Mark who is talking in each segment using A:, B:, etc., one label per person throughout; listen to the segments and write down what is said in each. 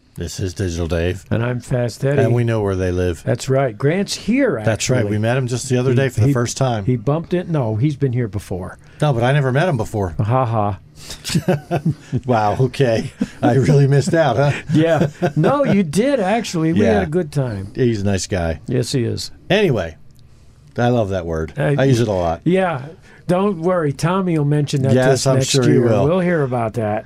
A: This is Digital Dave.
B: And I'm Fast Eddie.
A: And we know where they live.
B: That's right. Grant's here, actually.
A: That's right. We met him just the other day for the first time.
B: He bumped it. No, he's been here before.
A: No, but I never met him before.
B: Ha ha.
A: Wow, okay. I really missed out, huh?
B: Yeah. No, you did, actually. We
A: Yeah.
B: had a good time.
A: He's a nice guy.
B: Yes, he is.
A: Anyway, I love that word. I use it a lot.
B: Yeah. Don't worry. Tommy will mention that to us
A: I'm
B: next
A: sure
B: year.
A: he will.
B: We'll hear about that.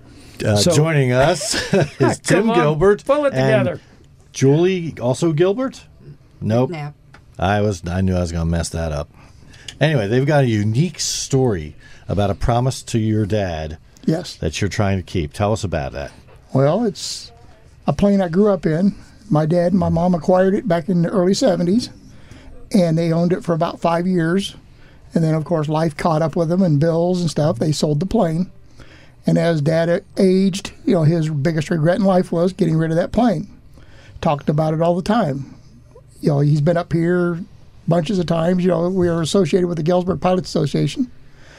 A: Joining us is Tim
B: Come on,
A: Gilbert.
B: pull it together.
A: Julie, also Gilbert? Nope.
C: Nap.
A: I knew I was going to mess that up. Anyway, they've got a unique story about a promise to your dad
D: Yes.
A: that you're trying to keep. Tell us about that.
D: Well, it's a plane I grew up in. My dad and my mom acquired it back in the early 70s, and they owned it for about 5 years. And then, of course, life caught up with them and bills and stuff. They sold the plane. And as Dad aged, his biggest regret in life was getting rid of that plane. Talked about it all the time. He's been up here bunches of times. We are associated with the Galesburg Pilots Association.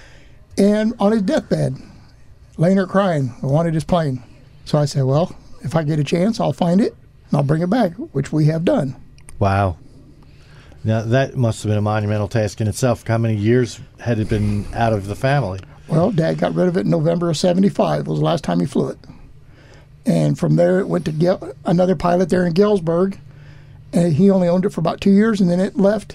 D: And on his deathbed, laying there crying, I wanted his plane. So I said, well, if I get a chance, I'll find it and I'll bring it back, which we have done.
A: Wow. Now, that must have been a monumental task in itself. How many years had it been out of the family?
D: Well, Dad got rid of it in November of 75. It was the last time he flew it. And from there, it went to another pilot there in Galesburg. And he only owned it for about 2 years, and then it left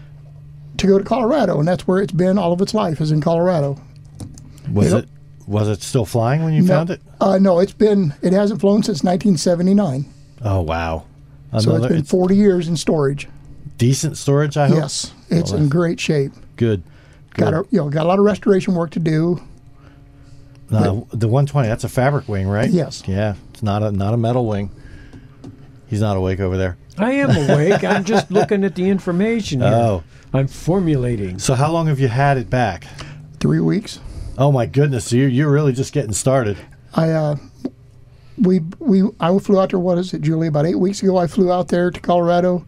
D: to go to Colorado. And that's where it's been all of its life, is in Colorado.
A: Was it still flying when you found it?
D: No, it hasn't flown since 1979.
A: Oh, wow.
D: So it's been 40 years in storage.
A: Decent storage, I hope?
D: Yes, it's in great shape.
A: Good.
D: Got a lot of restoration work to do.
A: The 120, that's a fabric wing, right?
D: Yes.
A: Yeah, it's not a metal wing. He's not awake over there.
B: I am awake. I'm just looking at the information here.
A: Oh.
B: I'm formulating.
A: So how long have you had it back?
D: 3 weeks.
A: Oh, my goodness. So you're really just getting started.
D: I flew out there, Julie? About 8 weeks ago, I flew out there to Colorado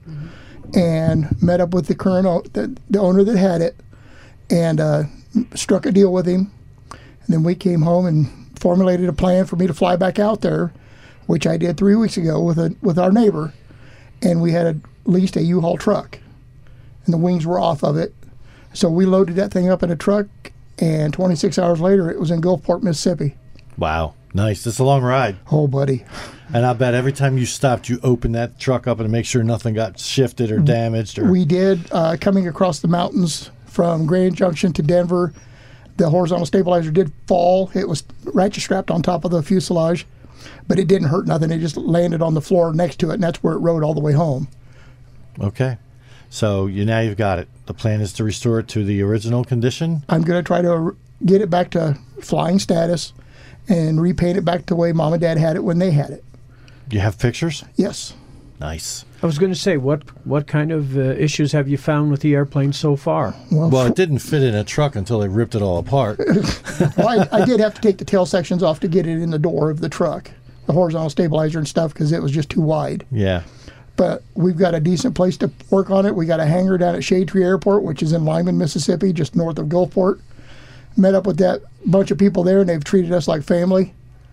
D: and met up with the current the owner that had it, and struck a deal with him. And then we came home and formulated a plan for me to fly back out there, which I did 3 weeks ago with our neighbor. And we had leased a U-Haul truck, and the wings were off of it. So we loaded that thing up in a truck, and 26 hours later, it was in Gulfport, Mississippi.
A: Wow. Nice. That's a long ride.
D: Oh, buddy.
A: And I bet every time you stopped, you opened that truck up and make sure nothing got shifted or damaged.
D: We did. Coming across the mountains from Grand Junction to Denver, the horizontal stabilizer did fall. It was ratchet strapped on top of the fuselage, but it didn't hurt nothing. It just landed on the floor next to it, and that's where it rode all the way home.
A: Okay. So now you've got it. The plan is to restore it to the original condition?
D: I'm going to try to get it back to flying status and repaint it back the way Mom and Dad had it when they had it.
A: Do you have pictures?
D: Yes.
A: Nice.
B: I was going to say, what kind of issues have you found with the airplane so far?
A: Well, it didn't fit in a truck until they ripped it all apart.
D: Well, I did have to take the tail sections off to get it in the door of the truck, the horizontal stabilizer and stuff, because it was just too wide.
A: Yeah.
D: But we've got a decent place to work on it. We got a hangar down at Shade Tree Airport, which is in Lyman, Mississippi, just north of Gulfport. Met up with that bunch of people there, and they've treated us like family.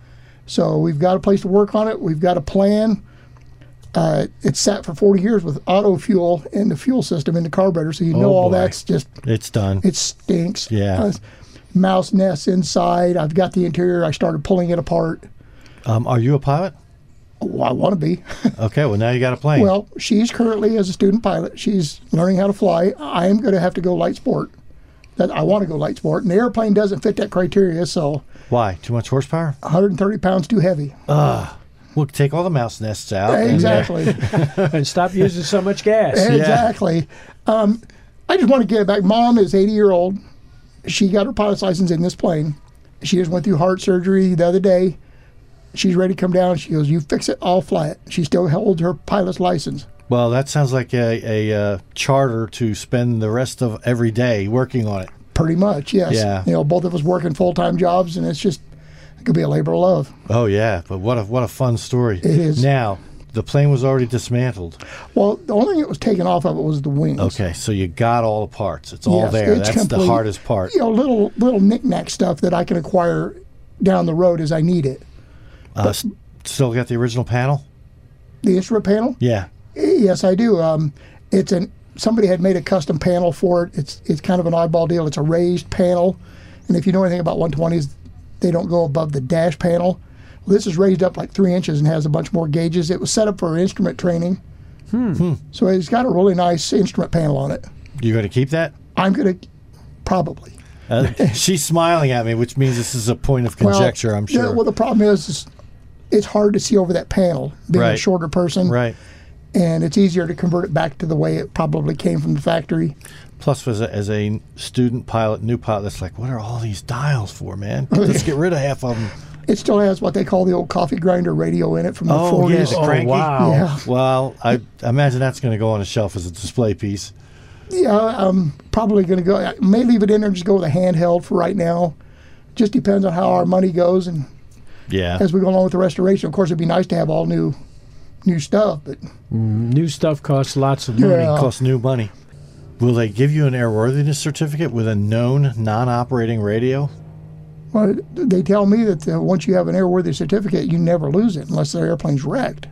D: So we've got a place to work on it. We've got a plan. It's sat for 40 years with auto fuel in the fuel system in the carburetor, so all that's just...
A: It's done.
D: It stinks.
A: Yeah.
D: Mouse nests inside. I've got the interior. I started pulling it apart.
A: Are you a pilot?
D: Oh, I want to be.
A: Okay, well, now you got a plane.
D: Well, she's currently as a student pilot. She's learning how to fly. I am going to have to go light sport. I want to go light sport, and the airplane doesn't fit that criteria, so...
A: Why? Too much horsepower?
D: 130 pounds too heavy.
A: Well, take all the mouse nests out.
D: Exactly.
B: And stop using so much gas.
D: Exactly. I just want to get it back. Mom is 80-year-old. She got her pilot's license in this plane. She just went through heart surgery the other day. She's ready to come down. She goes, you fix it, I'll fly it. She still holds her pilot's license.
A: Well, that sounds like a charter to spend the rest of every day working on it.
D: Pretty much, yes.
A: Yeah.
D: Both of us working full-time jobs, and it could be a labor of love.
A: Oh, yeah, but what a fun story.
D: It is.
A: Now, the plane was already dismantled.
D: Well, the only thing that was taken off of it was the wings.
A: Okay, so you got all the parts. It's all
D: Yes,
A: there.
D: it's
A: That's
D: complete.
A: the hardest part.
D: Little knick-knack stuff that I can acquire down the road as I need it.
A: Still got the original panel?
D: The instrument panel?
A: Yeah.
D: Yes, I do. Somebody had made a custom panel for it. It's kind of an oddball deal. It's a raised panel, and if you know anything about 120s, they don't go above the dash panel. Well, this is raised up like 3 inches and has a bunch more gauges. It was set up for instrument training, so it's got a really nice instrument panel on it.
A: You going to keep that?
D: I'm gonna probably.
A: She's smiling at me, which means this is a point of conjecture, I'm sure.
D: Yeah, well, the problem is it's hard to see over that panel, being a
A: Right.
D: shorter person.
A: Right.
D: And it's easier to convert it back to the way it probably came from the factory.
A: Plus, as a student pilot, new pilot, that's like, what are all these dials for, man? Let's get rid of half of them.
D: It still has what they call the old coffee grinder radio in it from the
A: Oh,
D: 40s.
A: yeah, the cranky.
B: wow.
D: Yeah.
A: Well, I imagine that's going to go on a shelf as a display piece.
D: Yeah, I'm probably going to go. I may leave it in there and just go with a handheld for right now. Just depends on how our money goes and
A: Yeah.
D: as we go along with the restoration. Of course, it'd be nice to have all new stuff, but
B: New stuff costs lots of money.
D: Yeah.
A: Costs new money. Will they give you an airworthiness certificate with a known non-operating radio?
D: well, they tell me that once you have an airworthy certificate, you never lose it unless the airplane's wrecked.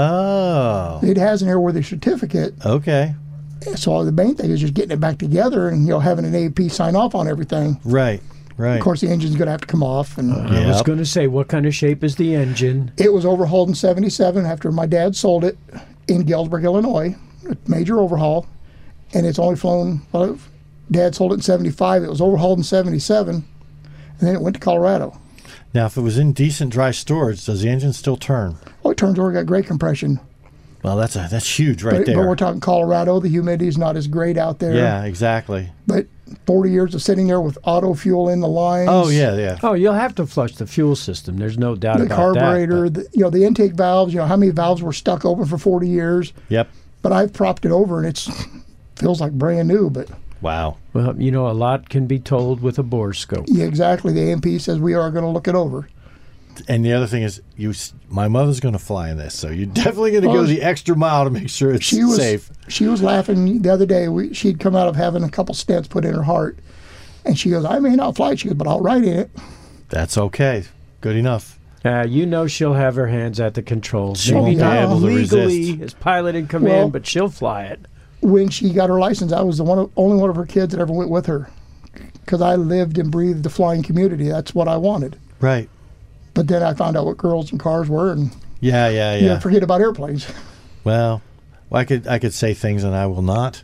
A: Oh.
D: It has an airworthy certificate,
A: Okay.
D: so the main thing is just getting it back together and having an AP sign off on everything.
A: Right. Right.
D: Of course, the engine's going to have to come off. And
B: I was
A: Yep.
B: going to say, what kind of shape is the engine?
D: it was overhauled in '77 after my dad sold it in Galesburg, Illinois, a major overhaul, and it's only flown. Well, Dad sold it in '75. It was overhauled in '77, and then it went to Colorado.
A: Now, if it was in decent dry storage, does the engine still turn?
D: Oh, it turns over, got great compression.
A: Well, that's huge right
D: but
A: there.
D: we're talking Colorado. The humidity is not as great out there.
A: Yeah, exactly.
D: But 40 years of sitting there with auto fuel in the lines.
A: Oh, yeah, yeah.
B: Oh, you'll have to flush the fuel system. There's no doubt
D: The
B: about
D: carburetor,
B: that.
D: the intake valves. How many valves were stuck open for 40 years?
A: Yep.
D: But I've propped it over, and it feels like brand new. But
A: Wow.
B: Well, a lot can be told with a bore scope.
D: yeah, exactly. The AMP says we are going to look it over.
A: And the other thing is, my mother's going to fly in this, so you're definitely going to go the extra mile to make sure it's safe.
D: She was laughing the other day. She'd come out of having a couple stents put in her heart, and she goes, "I may not fly it." She goes, "But I'll ride in it."
A: That's okay. Good enough.
B: She'll have her hands at the controls.
A: She
B: Maybe
A: won't be
B: not
A: able to
B: legally
A: resist.
B: as pilot in command,
D: Well-
B: but she'll fly it.
D: When she got her license, I was only one of her kids that ever went with her, because I lived and breathed the flying community. That's what I wanted.
A: Right.
D: But then I found out what girls and cars were, and
A: Yeah.
D: you forget about airplanes.
A: Well, I could say things and I will not.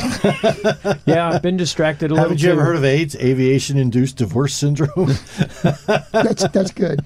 B: Yeah, I've been distracted a little.
A: Haven't you ever
B: too.
A: heard of AIDS, aviation-induced divorce syndrome?
D: That's good.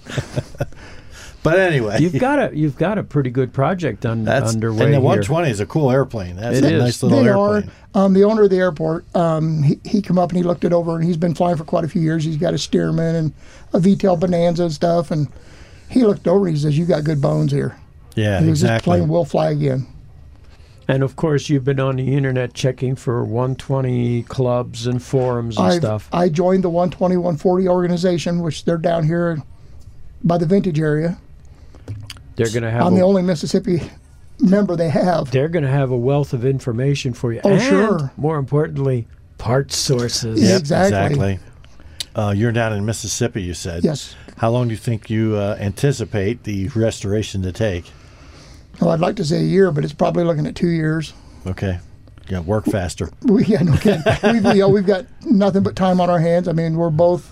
A: But anyway,
B: You've got a pretty good project
A: that's
B: underway
A: and the
B: here.
A: 120 is a cool airplane. That's
B: It
A: a
B: is.
A: nice little
D: They
A: airplane.
D: are. The owner of the airport, he come up and he looked it over, and he's been flying for quite a few years. He's got a Stearman and a VTEL Bonanza and stuff, and he looked over and he says, "You got good bones here."
A: Yeah,
D: He was just
A: exactly.
D: playing will fly again.
B: And of course, you've been on the internet checking for 120 clubs and forums and stuff.
D: I joined the 120, 140 organization, which they're down here by the Vintage area.
B: They're going to have
D: I'm the only Mississippi member they have.
B: they're going to have a wealth of information for you.
D: Oh,
B: and,
D: sure.
B: more importantly, parts sources.
D: Yeah.
A: Yep,
D: Exactly.
A: You're down in Mississippi, you said.
D: Yes.
A: How long do you think you anticipate the restoration to take?
D: Well, I'd like to say a year, but it's probably looking at 2 years.
A: Okay. Yeah, work faster.
D: No kidding. We've got nothing but time on our hands. I mean, we're both,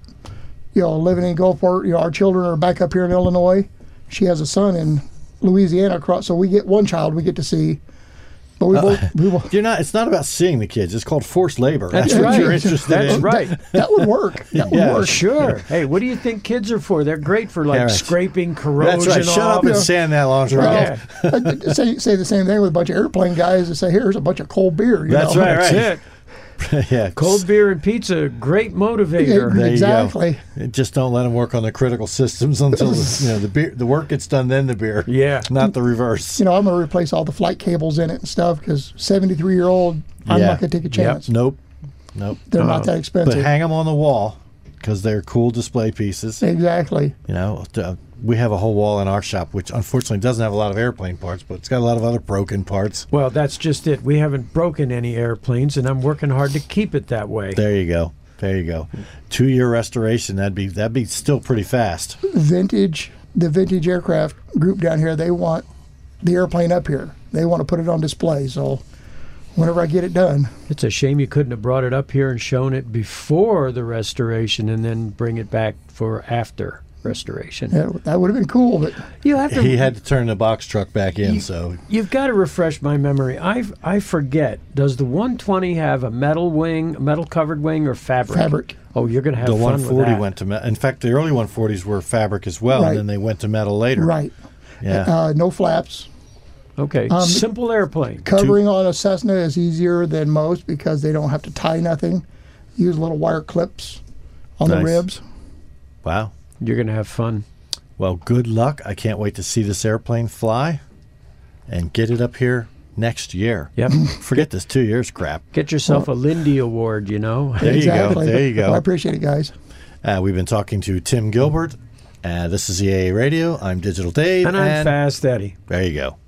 D: living in Gulfport. Our children are back up here in Illinois. She has a son in Louisiana, so we get one child we get to see. But we both
A: It's not about seeing the kids. It's called forced labor.
B: That's
A: what
B: right.
A: you're interested
B: That's
A: in.
B: right.
D: that would work. That would
A: Yeah,
D: work.
B: Sure. Hey, what do you think kids are for? They're great for
A: Yeah, right.
B: scraping corrosion
A: That's right. Shut
B: off.
A: up and stand that long.
B: Yeah.
D: Say the same thing with a bunch of airplane guys that say, "Here's a bunch of cold beer."
A: That's right,
B: That's
A: right.
B: it.
A: Yeah.
B: Cold beer and pizza, great motivator.
A: There you
D: Exactly.
A: go. Just don't let them work on the critical systems until the work gets done, then the beer.
B: Yeah.
A: Not the reverse.
D: I'm going to replace all the flight cables in it and stuff because 73-year-old, I'm
A: Yeah.
D: not going to take a chance.
A: Nope.
D: They're not that
A: But
D: expensive.
A: hang them on the wall because they're cool display pieces.
D: Exactly.
A: We have a whole wall in our shop, which unfortunately doesn't have a lot of airplane parts, but it's got a lot of other broken parts.
B: Well, that's just it. We haven't broken any airplanes, and I'm working hard to keep it that way.
A: There you go. 2-year restoration. That'd be still pretty fast.
D: Vintage the vintage aircraft group down here, they want the airplane up here. They want to put it on display. So whenever I get it done.
B: It's a shame you couldn't have brought it up here and shown it before the restoration and then bring it back for after restoration.
D: Yeah, that would have been cool, but
B: You have to.
A: He had to turn the box truck back in, so
B: You've got to refresh my memory. I forget. Does the 120 have a metal wing, a metal covered wing, or fabric?
D: fabric.
B: Oh, you're going to have
A: the
B: fun with
A: 140
B: that.
A: went to metal. In fact, the early 140s were fabric as well,
D: Right.
A: and then they went to metal later.
D: Right.
A: Yeah.
D: No flaps.
B: Okay, simple airplane.
D: Covering on a Cessna is easier than most because they don't have to tie nothing. Use little wire clips on the
A: Nice.
D: ribs.
A: Wow.
B: You're going to have fun.
A: Well, good luck. I can't wait to see this airplane fly and get it up here next year.
B: Yep.
A: Forget this 2 years crap.
B: Get yourself a Lindy Award, you know.
A: There you go.
D: Exactly.
A: There you go.
D: Well, I appreciate it, guys.
A: We've been talking to Tim Gilbert. This is EAA Radio. I'm Digital Dave.
B: And I'm Fast Eddie.
A: There you go.